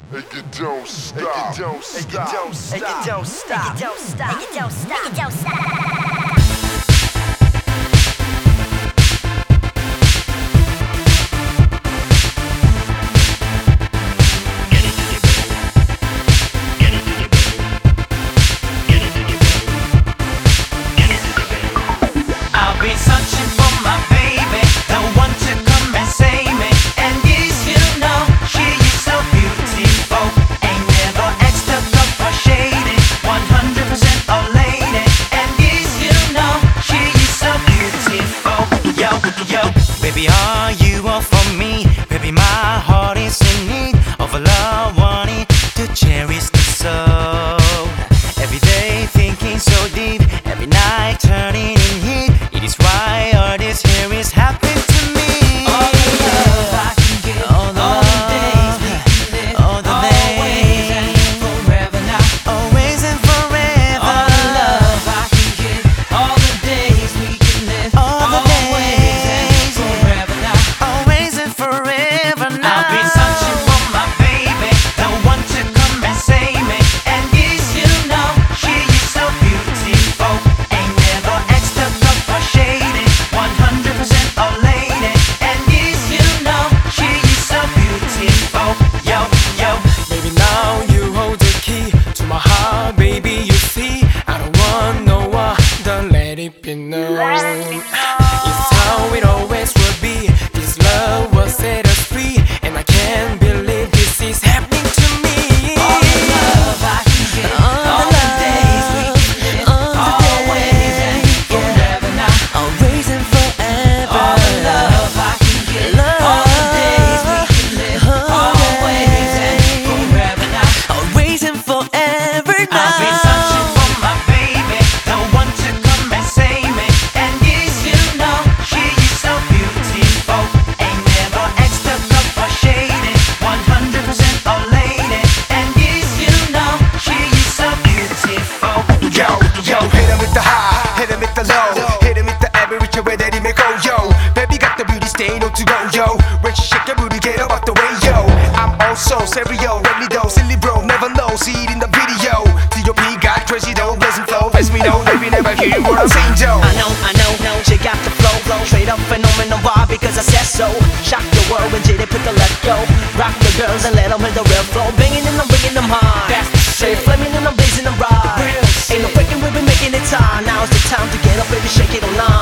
And you don't stop. And you don't stop. And you don't stop. And you don't stop. And you don't stop. And you don't stop. I've been searching for my baby, the one to come and save me. And yes, you know, she is so beautiful. Ain't never extra cup or shady, 100% a lady. And yes, you know, she is so beautiful. Yo, yo, baby, are you all for me? Baby, my heart is in need of a love, wanting to cherish the soul. Every day thinking so deep, every night turning in heat. It is why all this here is happening to me. All the love I can get, all the days we can live, all the always and forever now, always and forever. All the love I can get, all the days we can live, all the always and forever now, always and forever now. I've been searching for my baby, the one to come and save me. And yes, you know, she is so beautiful. Ain't never extra cup or shady, 100% a lady. And yes, you know, she is so beautiful. Yo, yo, baby, now you hold the key to my heart, baby. You see, I don't want no other, let it be known. It's how it always will be. This love will set us free, and I can't believe this is happening to me. All the love I can get, all the days we can live, always and forever now, always and forever. All the love I can get, all the days we can live, always and forever now, always and forever now. I've been searching for my baby, the one to come and save me. And yes, you know, she is so beautiful. Ain't never extra cup or shady, 100% a lady. And yes, you know, she is so beautiful. Yo, yo, hit him with the high, hit him with the low, hit him with the average way that he may go, yo. Baby got the beauty stain on to go, yo. When she shake her booty, get up out the way, yo. I'm also serio, let me know, silly bro, never know, see it in the video. T.O.P. got crazy though, blessing flow, as we know, baby never hear what I'm saying, Joe. I know, she got the flow, straight up phenomenal. Why? Because I said so. Shock the world when they put the let go. Rock the girls and let them hit the real flow. Banging and I'm bringing them high. That's the shit. Flaming and I'm blazing them right. Ain't no faking, we've been making it time. Now it's the time to get up, baby, shake it online.